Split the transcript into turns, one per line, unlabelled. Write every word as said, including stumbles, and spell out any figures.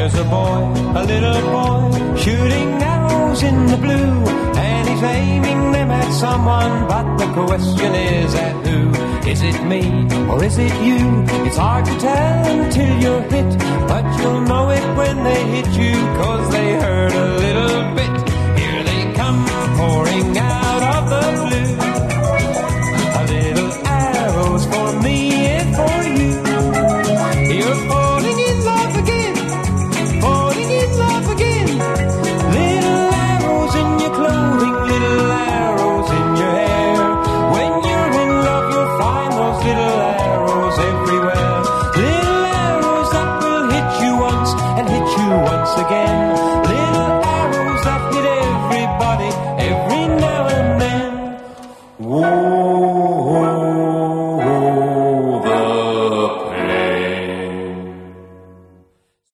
There's a boy, a little boy, shooting arrows in the blue, and he's aiming them at someone, but the question is at who? Is it me, or is it you? It's hard to tell until you're hit, but you'll know it when they hit you, 'cause they hurt a little bit. Here they come, pouring out of the blue. A little arrows for me and for you. You're falling in love again, falling in love again. Little arrows in your clothing, little arrows in your hair. When you're in love, you'll find those little arrows everywhere. Little arrows that will hit you once and hit you once again. Little arrows that hit everybody